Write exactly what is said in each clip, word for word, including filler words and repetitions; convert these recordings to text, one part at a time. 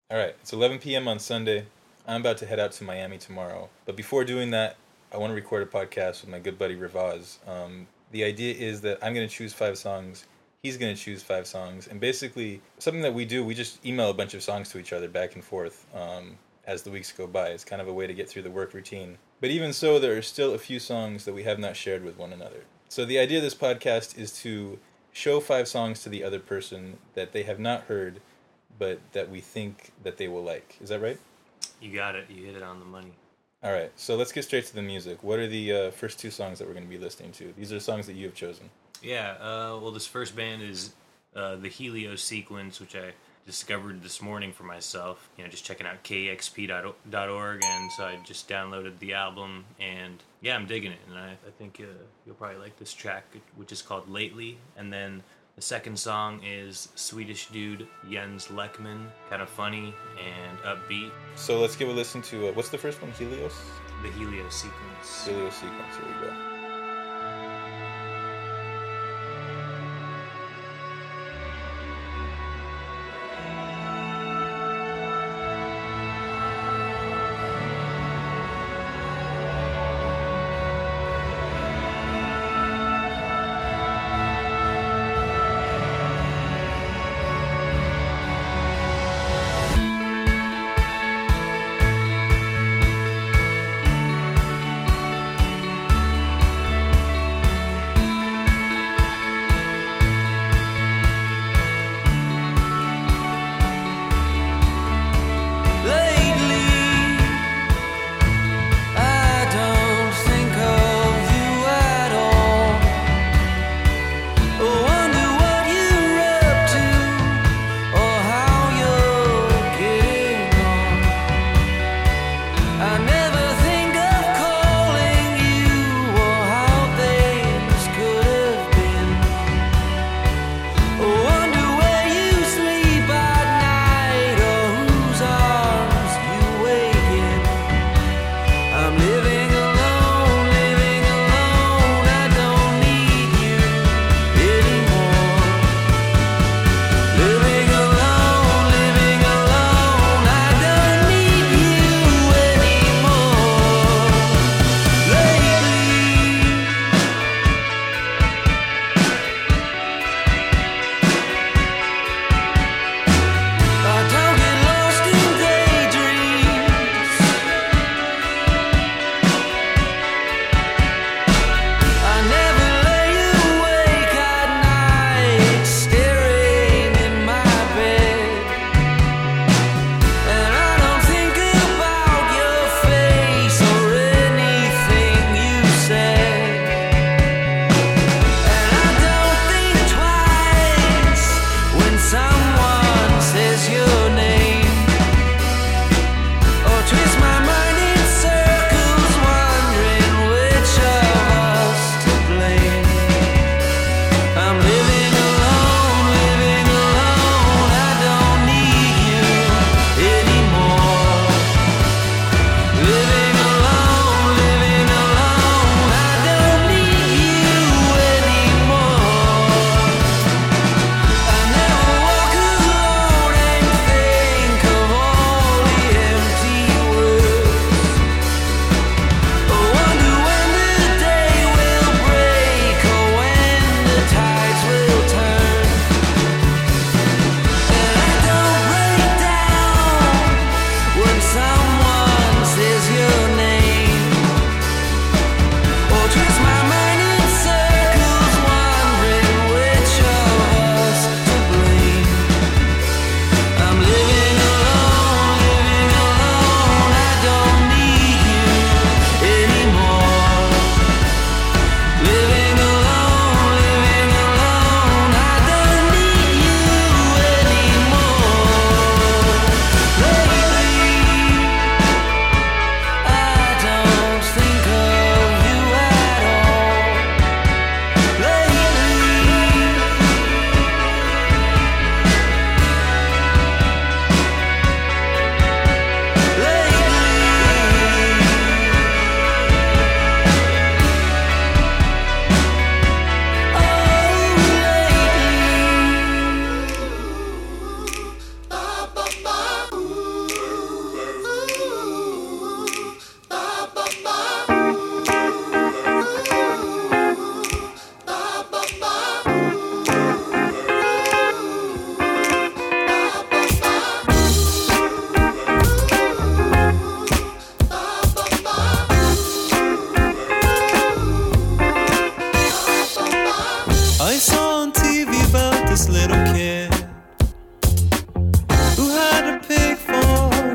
All right, it's eleven p m on Sunday. I'm about to head out to Miami tomorrow. But before doing that, I want to record a podcast with my good buddy Ravaz. Um, the idea is that I'm going to choose five songs. He's going to choose five songs. And basically, something that we do, we just email a bunch of songs to each other back and forth um, as the weeks go by. It's kind of a way to get through the work routine. But even so, there are still a few songs that we have not shared with one another. So the idea of this podcast is to show five songs to the other person that they have not heard, but that we think that they will like. Is that right? You got it. You hit it on the money. All right, so let's get straight to the music. What are the uh, first two songs that we're going to be listening to? These are songs that you have chosen. Yeah, uh, well, this first band is uh, the Helios Sequence, which I discovered this morning for myself. You know, just checking out K E X P dot org, and so I just downloaded the album, and yeah, I'm digging it, and I, I think uh, you'll probably like this track, which is called Lately, and then the second song is Swedish dude Jens Lekman, kind of funny and upbeat. So let's give a listen to, uh, what's the first one, Helios? The Helios Sequence. Helios Sequence, here we go.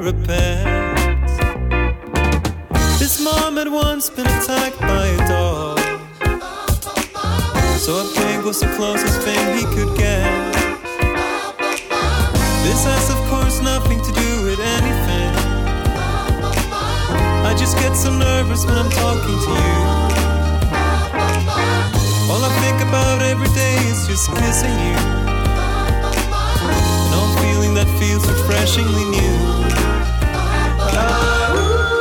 repent. His mom had once been attacked by a dog, so a pig was the closest thing he could get. This has of course nothing to do with anything. I just get so nervous when I'm talking to you. All I think about every day is just kissing you. No feeling that feels refreshingly new. Ah,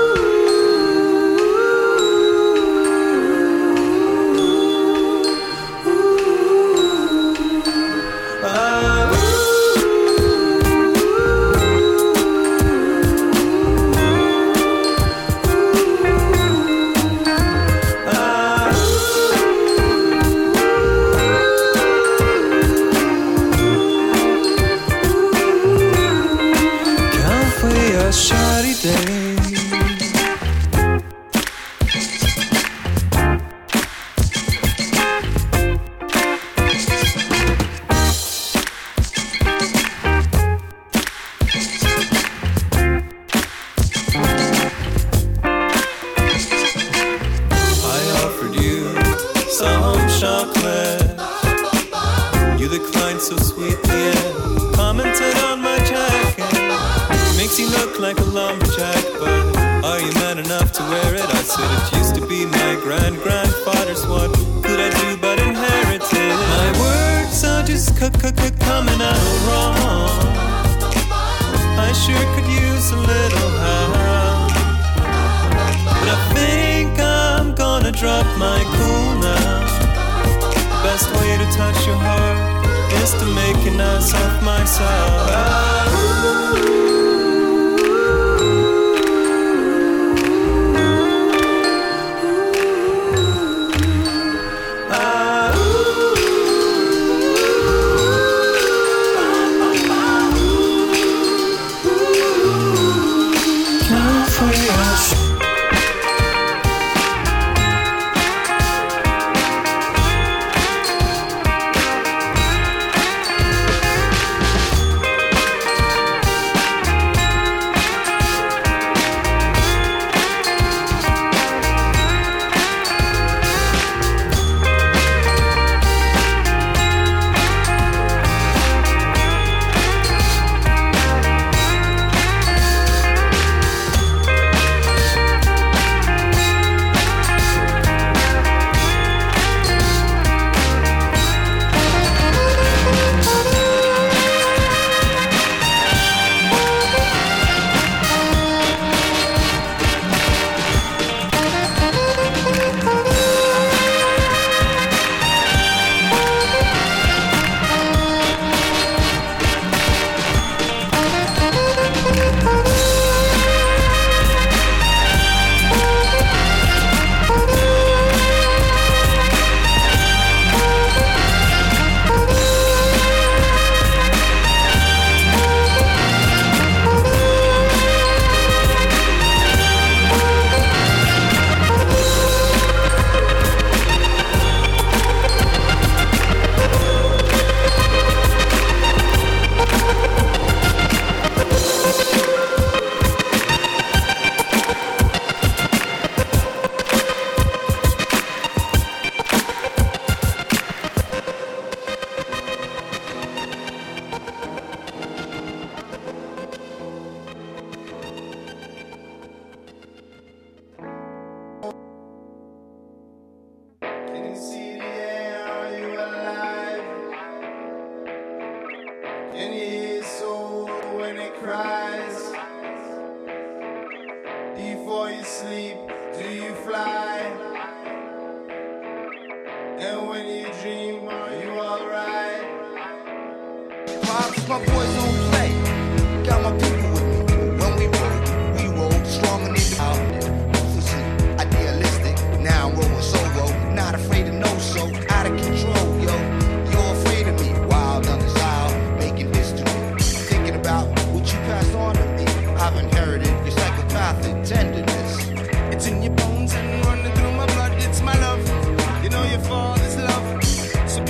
shawty day. I offered you some chocolate. You declined so sweetly and commented on my jacket. Makes you look like a lumberjack, but are you man enough to wear it? I said it used to be my grand-grandfather's. What could I do but inherit it? My words are just c-c-c-coming out wrong. I sure could use a little help, but I think I'm gonna drop my cool now. Best way to touch your heart is to make an ass of myself. Ah,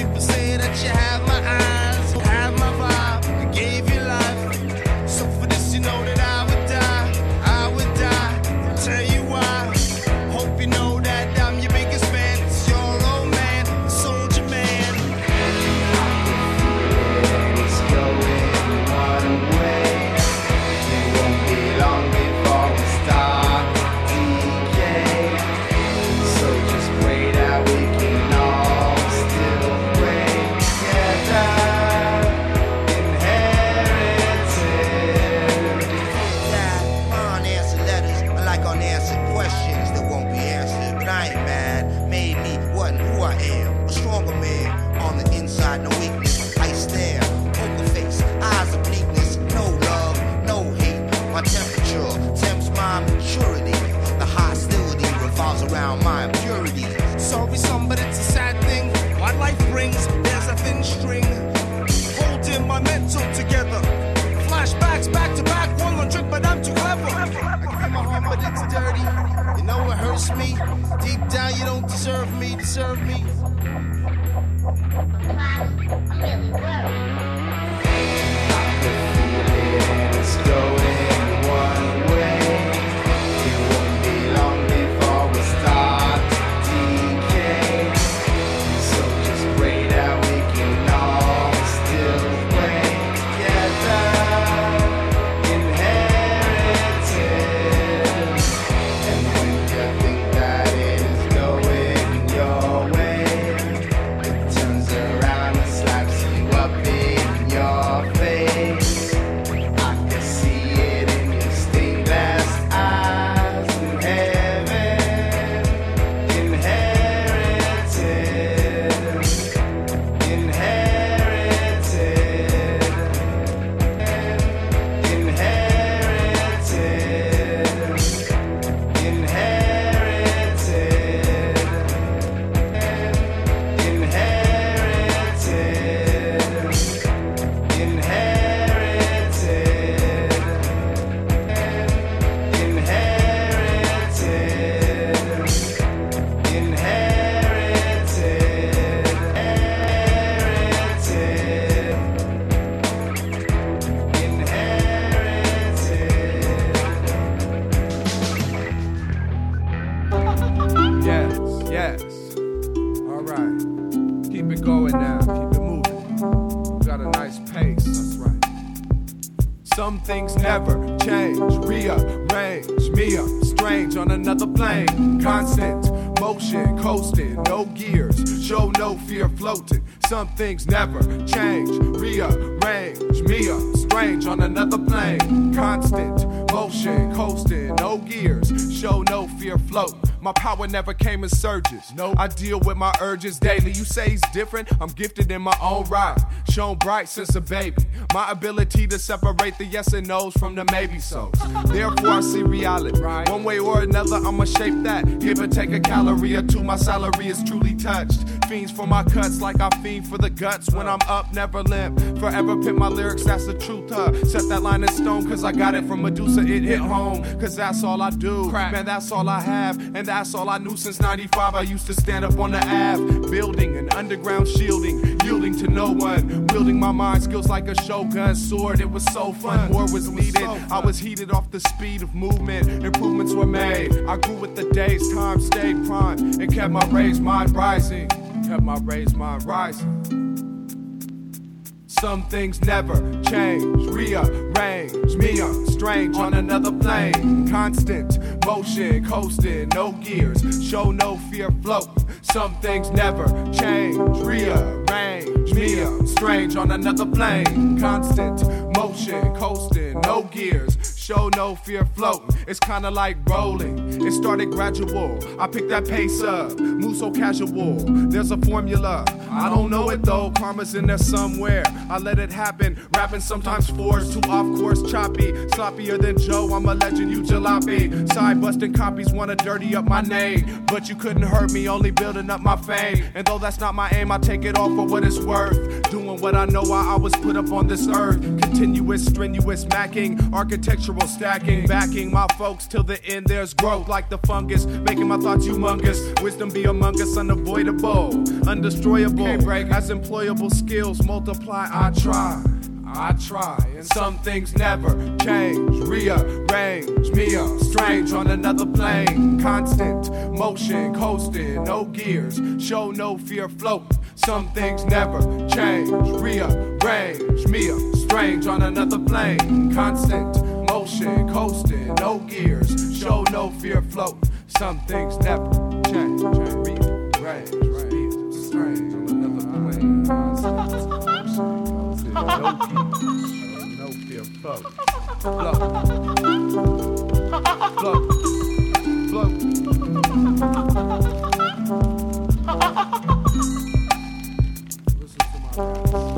Say that you have my eyes, have my vibe, and gave you life. So for this on trick, but I'm too clever. I give you my heart, but it's dirty. You know it hurts me. Deep down, you don't deserve me, deserve me. It's going one way. It won't be long before we start to decay. So just pray that we can all still play together. Inherited. And when you think that it is going your way, it turns around and slaps you up in your face. Some things never change, rearrange me up, strange on another plane. Constant motion, coasting, no gears, show no fear floating. Some things never change, rearrange me up, strange on another plane. Constant motion, coasting, no gears, show no fear floating. My power never came in surges. No, I deal with my urges daily. You say he's different, I'm gifted in my own right. Shown bright since a baby. My ability to separate the yes and no's from the maybe so's. Therefore I see reality. One way or another, I'ma shape that. Give or take a calorie or two, my salary is truly touched. Fiends for my cuts like I fiend for the guts. When I'm up, never limp. Forever pit my lyrics, that's the truth, huh? Set that line in stone, cause I got it from Medusa, it hit home. Cause that's all I do. Man, that's all I have. And that's all I knew since ninety-five. I used to stand up on the Ave, building an underground shielding, yielding to no one, wielding my mind skills like a shogun sword. It was so fun, more was needed. I was heated off the speed of movement. Improvements were made. I grew with the days, time stayed prime, and kept my raised mind rising. Kept my raised mind rising. Some things never change, rearrange me up, strange on another plane. Constant motion, coasting, no gears, show no fear, float. Some things never change, rearrange me up, strange on another plane. Constant motion, coasting, no gears, show no fear, float. It's kinda like rolling, it started gradual. I picked that pace up, move so casual. There's a formula, I don't know it though. Karma's in there somewhere, I let it happen. Rapping sometimes forced, too off course, choppy. Sloppier than Joe, I'm a legend, you jalopy. Side busting copies wanna dirty up my name, but you couldn't hurt me, only building up my fame. And though that's not my aim, I take it all for what it's worth. Doing what I know why I was put up on this earth. Continuous, strenuous, macking, architectural stacking, backing my folks till the end. There's growth like the fungus, making my thoughts humongous. Wisdom be among us, unavoidable, undestroyable. Can't break as employable skills multiply. I try, I try, and some things never change. Rearrange me up, strange on another plane. Constant motion, coasting, no gears, show no fear, float. Some things never change. Rearrange me up, strange on another plane. Constant motion, coasting, no gears, show no fear, float. Some things never change. Rearrange, strange on another plane. Constant motion, no gears, no fear, float. Float, float, float. Listen to my rap.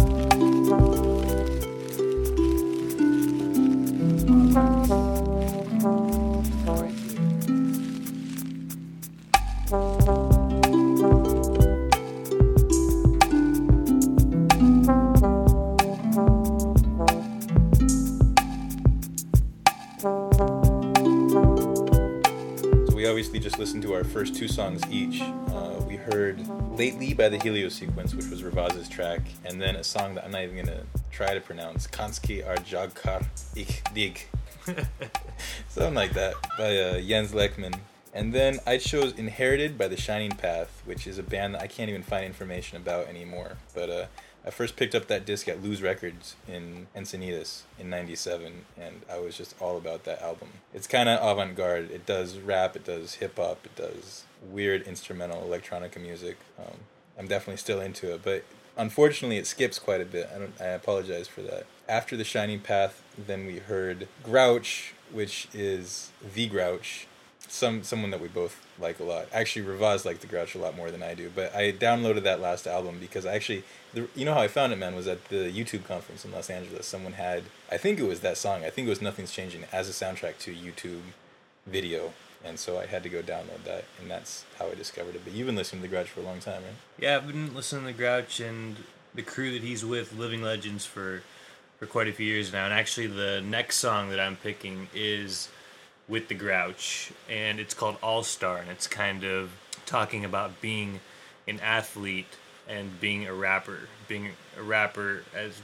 So we obviously just listened to our first two songs each. Uh, we heard Lately by the Helio Sequence, which was Rivaz's track, and then a song that I'm not even going to try to pronounce, Kanski Arjagkar Ik Dig. Something like that, by uh, Jens Lekman. And then I chose Inherited by The Shining Path, which is a band that I can't even find information about anymore. But uh, I first picked up that disc at Lose Records in Encinitas in ninety-seven, and I was just all about that album. It's kind of avant-garde. It does rap, it does hip-hop, it does weird instrumental electronica music. Um, I'm definitely still into it, but unfortunately it skips quite a bit. I, don't, I apologize for that. After The Shining Path, then we heard Grouch, which is The Grouch. Some someone that we both like a lot. Actually, Rivaz liked The Grouch a lot more than I do. But I downloaded that last album because I actually, the, you know how I found it, man, was at the YouTube conference in Los Angeles. Someone had, I think it was that song. I think it was Nothing's Changing as a soundtrack to a YouTube video. And so I had to go download that, and that's how I discovered it. But you've been listening to The Grouch for a long time, right? Yeah, I've been listening to The Grouch and the crew that he's with, Living Legends, for for quite a few years now. And actually, the next song that I'm picking is with The Grouch, and it's called All Star, and it's kind of talking about being an athlete and being a rapper, being a rapper as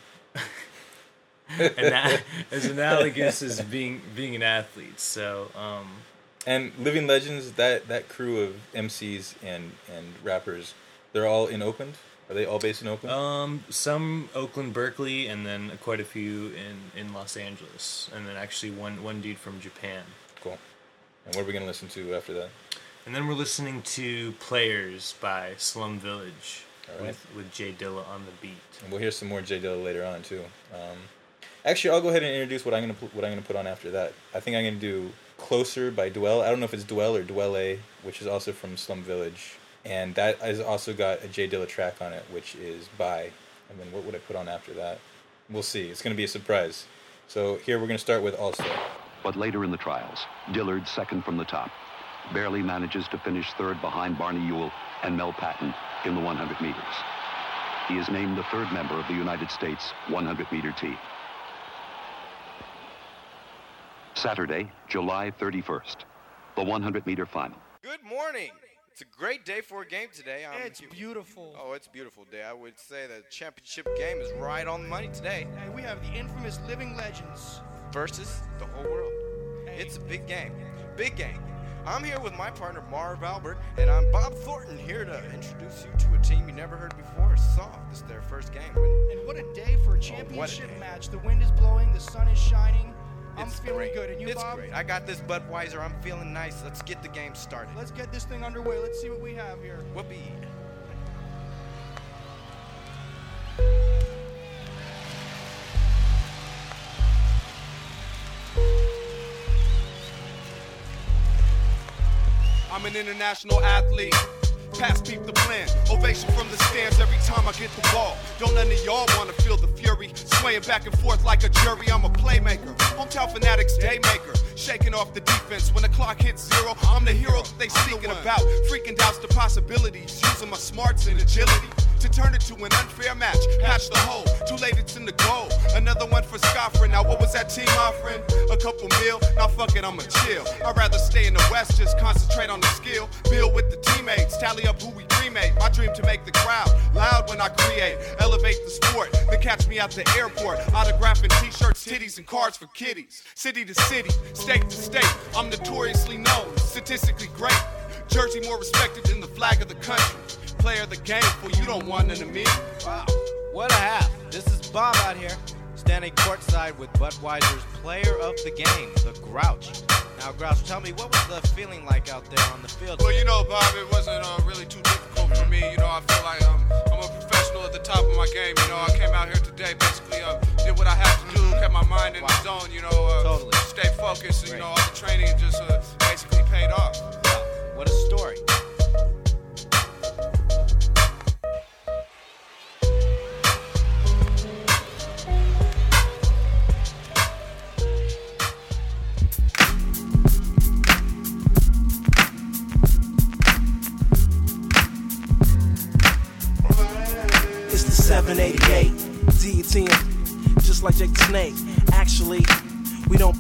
an, as analogous as being being an athlete. So, um, and Living Legends, that that crew of M Cs and and rappers, they're all in Oakland. Are they all based in Oakland? Um, some Oakland, Berkeley, and then quite a few in, in Los Angeles, and then actually one one dude from Japan. Cool. And what are we going to listen to after that? And then we're listening to Players by Slum Village, All right. with, with Jay Dilla on the beat. And we'll hear some more Jay Dilla later on, too. Um, actually, I'll go ahead and introduce what I'm going to put, what I'm going to put on after that. I think I'm going to do Closer by Dwell. I don't know if it's Dwell or Dwelle, which is also from Slum Village. And that has also got a Jay Dilla track on it, which is By. And then what would I put on after that? We'll see. It's going to be a surprise. So here we're going to start with All Star. But later in the trials, Dillard, second from the top, barely manages to finish third behind Barney Ewell and Mel Patton in the one hundred meters. He is named the third member of the United States one hundred meter team. Saturday, July thirty-first, the one hundred meter final. Good morning. It's a great day for a game today. I'm It's beautiful. Oh, it's a beautiful day. I would say the championship game is right on the money today Hey, we have the infamous Living Legends. versus the whole world. Hey. It's a big game. Big game. I'm here with my partner, Marv Albert, and I'm Bob Thornton, here to introduce you to a team you never heard before or saw. This is their first game. When And what a day for a what a championship day. match. The wind is blowing, the sun is shining. I'm it's feeling great. good. And you, it's Bob? great. I got this Budweiser. I'm feeling nice. Let's get the game started. Let's get this thing underway. Let's see what we have here. Whoopee. I'm an international athlete. Pass peep the plan. Ovation from the stands every time I get the ball. Don't none of y'all wanna feel the fury. Swaying back and forth like a jury. I'm a playmaker. Hometown Fanatics daymaker. Shaking off the defense. When the clock hits zero, I'm the hero that they speaking about. Freaking doubts the possibilities. Using my smarts and agility to turn it to an unfair match. Patch the hole. Too late, it's in the goal. Another one for Scoffrin. Now what was that team offering? A couple mil? Now fuck it, I'ma chill. I'd rather stay in the West, just concentrate on the skill. Build with the teammates, tally up who we cremate. My dream to make the crowd loud when I create. Elevate the sport, then catch me at the airport. Autographing t-shirts, titties, and cards for kiddies. City to city, state to state. I'm notoriously known, statistically great. Jersey more respected than the flag of the country. Player of the game, for you don't want none of me. Wow, what a half. This is Bob out here, standing courtside with Budweiser's player of the game, the Grouch. Now, Grouch, tell me, what was the feeling like out there on the field? Well, you know, Bob, it wasn't uh, really too difficult for me. You know, I feel like um, I'm a professional at the top of my game. You know, I came out here today, basically uh, did what I had to do, kept my mind in Wow. the zone, you know, uh, Totally. stay focused, and, you Great. know, all the training just uh, basically paid off. Wow, what a story. It's the seven eighty-eight D ten, just like Jake the Snake. Actually, we don't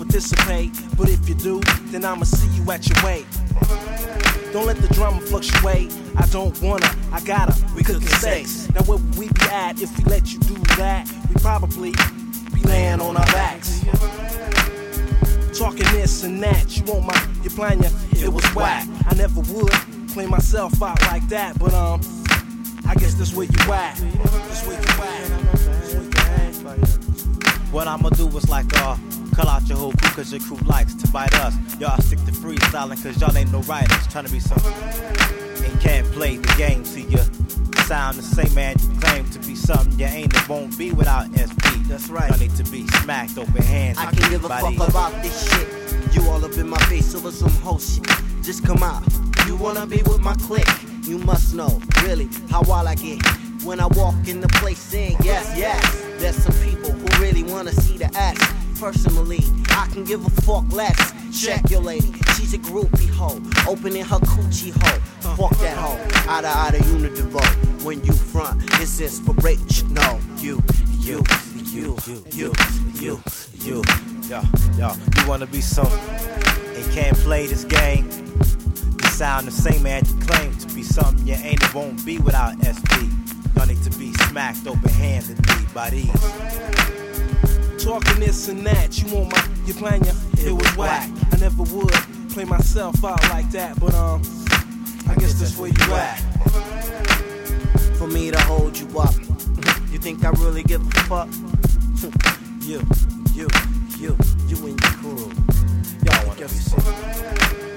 participate, but if you do, then I'ma see you at your weight. Don't let the drama fluctuate. I don't wanna, I gotta. We cooking sex. Now where would we be at if we let you do that? We probably be laying on our backs. Talking this and that. You want my, you plan ya? It was whack. I never would play myself out like that, but um, I guess that's where you at. That's where you at. What I'ma do is like, uh, call out your whole crew cause your crew likes to bite us. Y'all stick to freestyling cause y'all ain't no writers. Trying to be something and can't play the game. See ya sound the same man you claim to be something you ain't. It won't be without S P. That's right. Y'all need to be smacked open hands. I can give a fuck about this shit. You all up in my face over some whole shit. Just come out. You wanna be with my clique? You must know, really, how wild I get when I walk in the place saying yes, yes. There's some people who really wanna see the ass. Personally, I can give a fuck less. Check your lady, she's a groupie hoe, opening her coochie hole. Fuck that hoe, outta outta unidivo. When you front, it's inspirational. You, you, you, you, you, you, you. Yo, yo, you wanna be something and can't play this game. You sound the same man you claim to be something you ain't. It won't be without S P. Y'all need to be smacked open-handedly by these. Talking this and that, you want my, you plan ya? It was whack. I never would play myself out like that, but um, I guess that's where you at. For me to hold you up, you think I really give a fuck? You, you, you, you and your crew. Y'all wanna be something.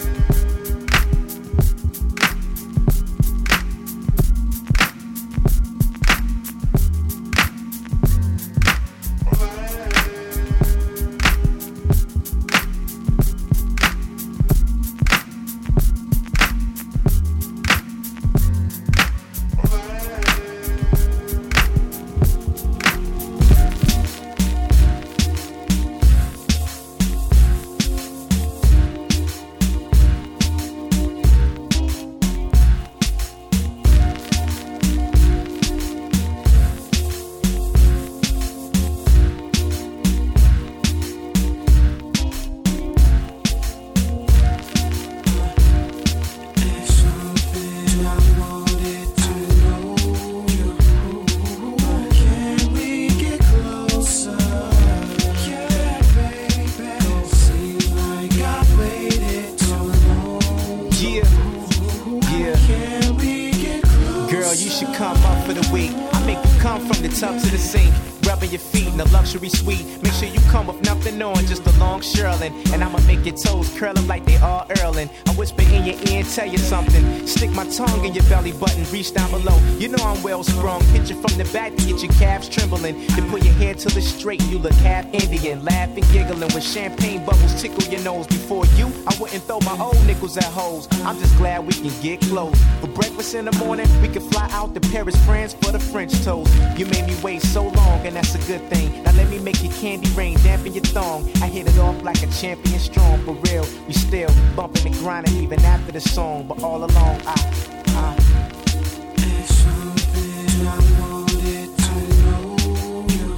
Suite. Make sure you come with nothing on, just a long shirling. And I'ma make your toes curling like they are earling. I whisper in your ear and tell you something. Stick my tongue in your belly button, reach down below. You know I'm well sprung. Hit you from the back to get your calves trembling. Then put your hair till it's straight, you look half Indian. Laughing, giggling when champagne bubbles tickle your nose. Before you, I wouldn't throw my old nickels at hoes. I'm just glad we can get close. For breakfast in the morning, we can fly out to Paris, France for the French toast. You made me wait so long, and that's a good thing. Now let me make your candy rain, dampen your thong. I hit it off like a champion strong. For real, we still bumping and grinding even after the song. But all along, I, I it's something I wanted to know you.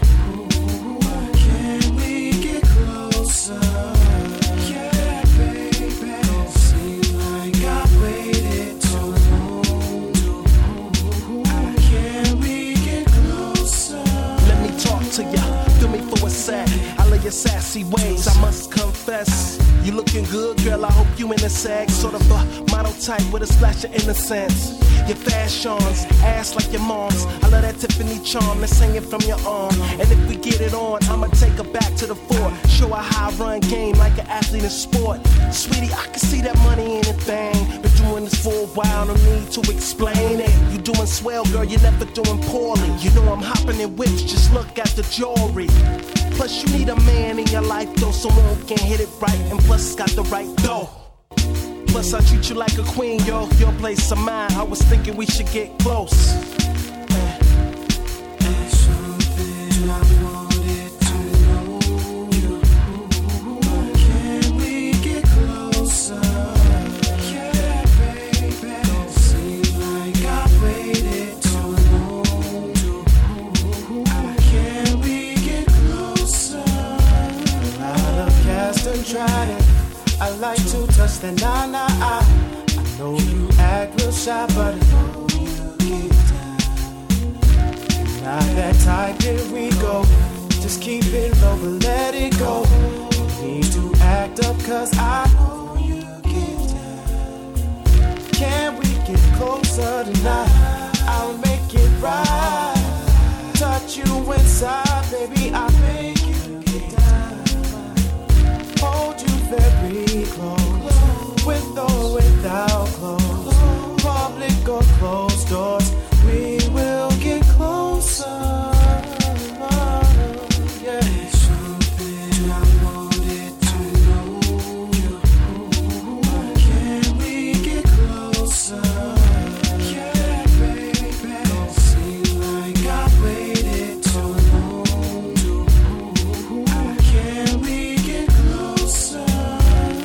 Can we get closer? Yeah, baby. Don't seem like I waited too long. Can we get closer? Let me talk to ya. Do me for a sec. I love your sassy ways, I must confess. You looking good, girl, I hope you in a sag. Sort of a model type with a splash of innocence. Your fashions, ass like your mom's. I love that Tiffany charm that's hanging from your arm. And if we get it on, I'ma take her back to the fort. Show her how I run game like an athlete in sport. Sweetie, I can see that money in the thing. Been doing this for a while, no need to explain it. You doing swell, girl, you're never doing poorly. You know I'm hopping in whips, just look at the jewelry. Plus you need a man in your life, though, someone who can hit it right, and plus got the right dough. Plus I treat you like a queen, yo, your place or mine. I was thinking we should get close. It's something I wanted to know you. Can we get closer? Yeah, baby. Don't seem like I waited too long. Can we get closer? I love cast I like to touch the na-na. I, I know you act real shy, but I know you get down. You're not that type, here we go. Just keep it low, but let it go. You need to act up, cause I know you get down. Can we get closer tonight? I'll make it right. Touch you inside, baby, I'll make you get down. Hold you very close, with or without clothes. Public or closed doors, we will get closer. Yeah. Something I wanted to know. Can we get closer? Yeah, baby. Don't seem like I waited too long. Can we get closer?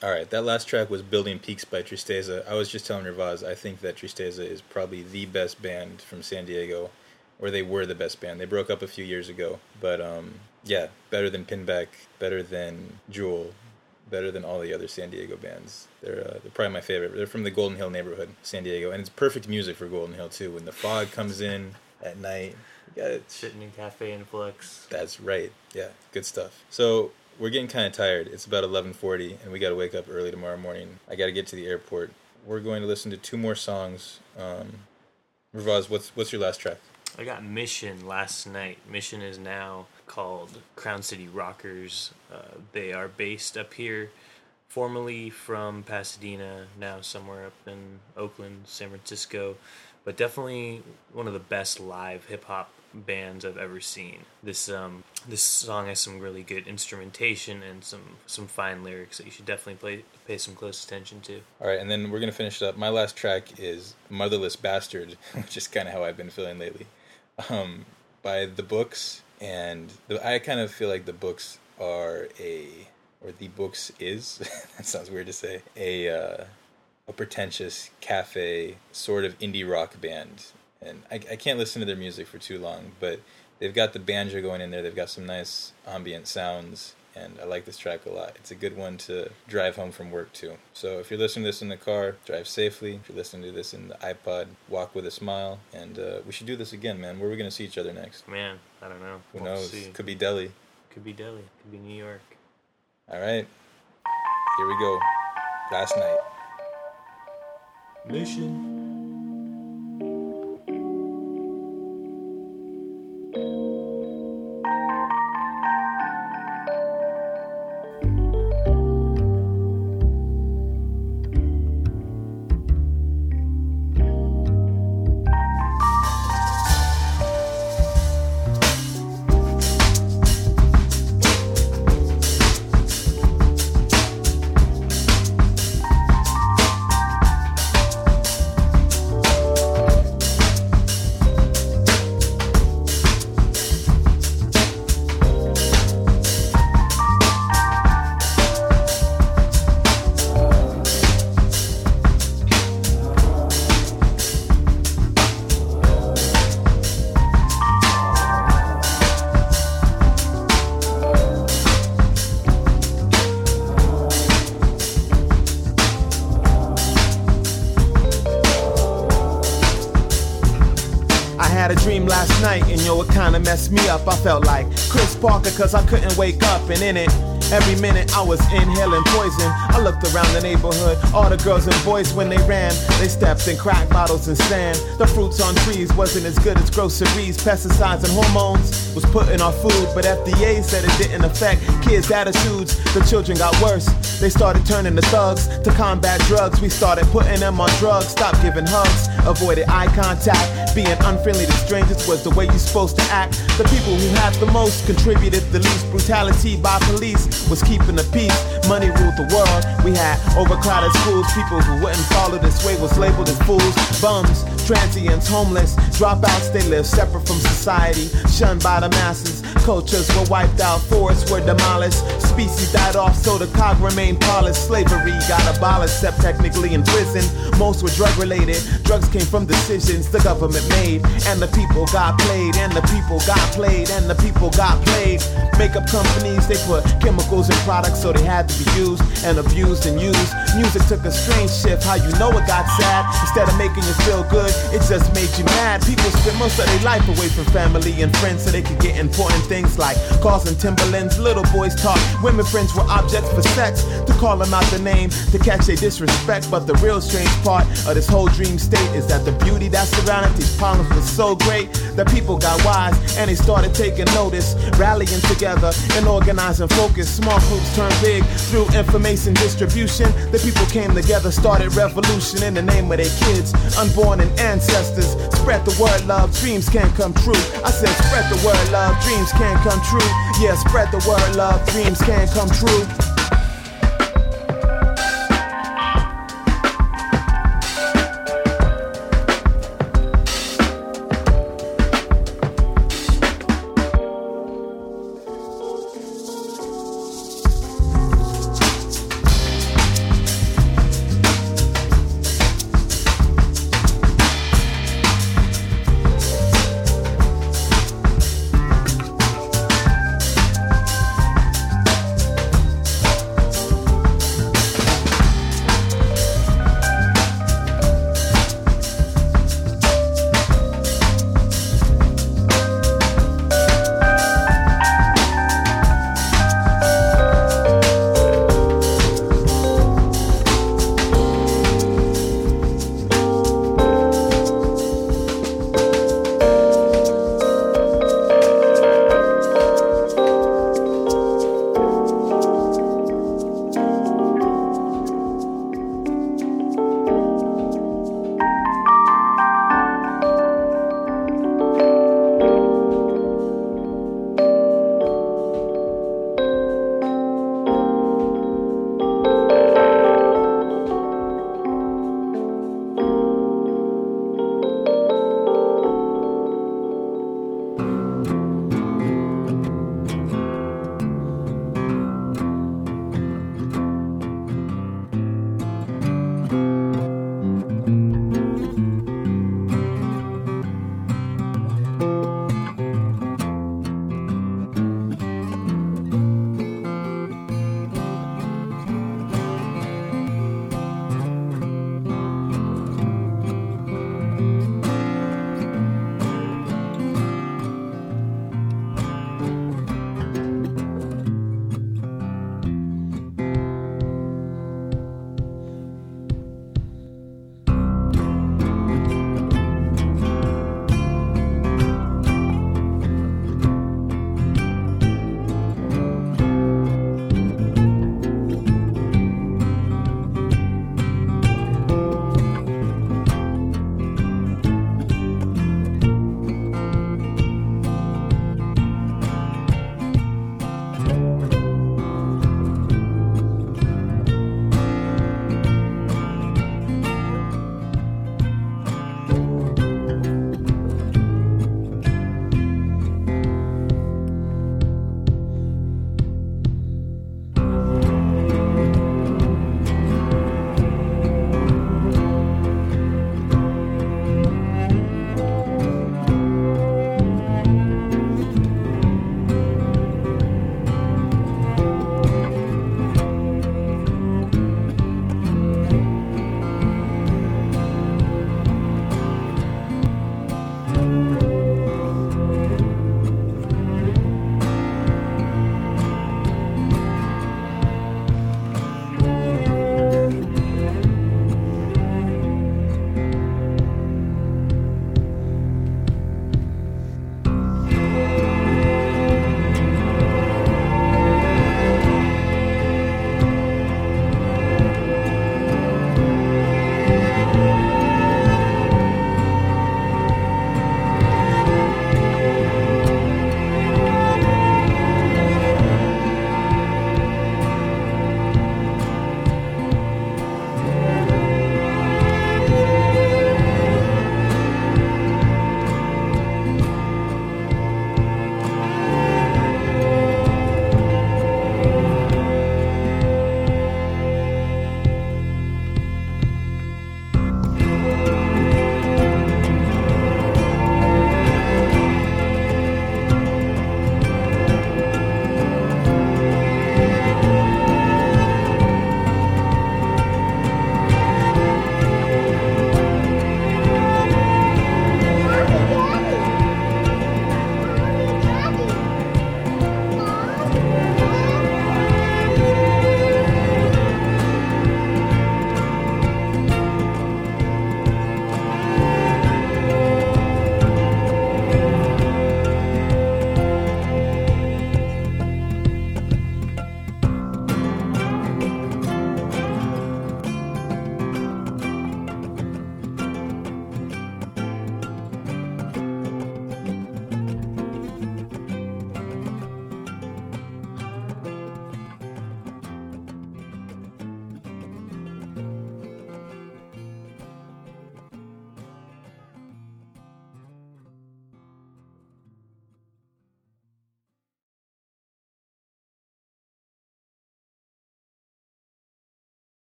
All right, that last track was Building Peaks by Tristeza. I was just telling Ravaz, I think that Tristeza is probably the best band from San Diego, or they were the best band. They broke up a few years ago, but um, yeah, better than Pinback, better than Jewel, better than all the other San Diego bands. They're, uh, they're probably my favorite. They're from the Golden Hill neighborhood, San Diego, and it's perfect music for Golden Hill, too. When the fog comes in at night, you got it. Sitting in Cafe Influx. That's right. Yeah, good stuff. So we're getting kind of tired. It's about eleven forty, and we got to wake up early tomorrow morning. I got to get to the airport. We're going to listen to two more songs. Um, Ravaz, what's what's your last track? I got Mission last night. Mission is now called Crown City Rockers. Uh, they are based up here, formerly from Pasadena, now somewhere up in Oakland, San Francisco, but definitely one of the best live hip-hop bands I've ever seen. This um this song has some really good instrumentation and some some fine lyrics that you should definitely play, pay some close attention to. All right, and then we're going to finish it up. My last track is Motherless Bastard, which is kind of how I've been feeling lately, um, by The Books. And the, I kind of feel like The Books are a, or The Books is, that sounds weird to say, a, uh, a pretentious cafe sort of indie rock band. And I, I can't listen to their music for too long, but they've got the banjo going in there. They've got some nice ambient sounds, and I like this track a lot. It's a good one to drive home from work to. So if you're listening to this in the car, drive safely. If you're listening to this in the iPod, walk with a smile. And uh, we should do this again, man. Where are we going to see each other next? Man, I don't know. Who We'll knows? see. Could be Delhi. Could be Delhi. Could be New York. All right. Here we go. Last night. Mission. Last night, and yo, it kinda messed me up. I felt like Chris Parker, cause I couldn't wake up, and in it, every minute I was inhaling poison. I looked around the neighborhood, all the girls and boys when they ran, they stepped in crack bottles and sand. The fruits on trees wasn't as good as groceries. Pesticides and hormones was put in our food, but F D A said it didn't affect kids' attitudes. The children got worse, they started turning to thugs. To combat drugs, we started putting them on drugs. Stopped giving hugs, avoided eye contact. Being unfriendly to strangers was the way you're supposed to act. The people who had the most contributed the least. Brutality by police was keeping the peace. Money ruled the world. We had overcrowded schools. People who wouldn't follow this way was labeled as fools. Bums, transients, homeless, dropouts, they lived separate from society, shunned by the masses. Cultures were wiped out, forests were demolished, species died off so the cog remained polished. Slavery got abolished, except technically in prison. Most were drug related, drugs came from decisions the government made, and the people got played, and the people got played, and the people got played. Makeup companies, they put chemicals in products so they had to be used and abused and used. Music took a strange shift, how you know it got sad. Instead of making you feel good, it just made you mad. People spent most of their life away from family and friends so they could get important things like cars and Timberlands. Little boys taught women friends were objects for sex, to call them out the name, to catch their disrespect. But the real strange part of this whole dream state is that the beauty that surrounded these problems was so great that people got wise and they started taking notice, rallying together and organizing focus. Small groups turned big through information distribution. The people came together, started revolution in the name of their kids, unborn and ancestors. Spread the word, love, dreams can come true. I said spread the word, love, dreams can come true. Yeah, spread the word, love, dreams can come true.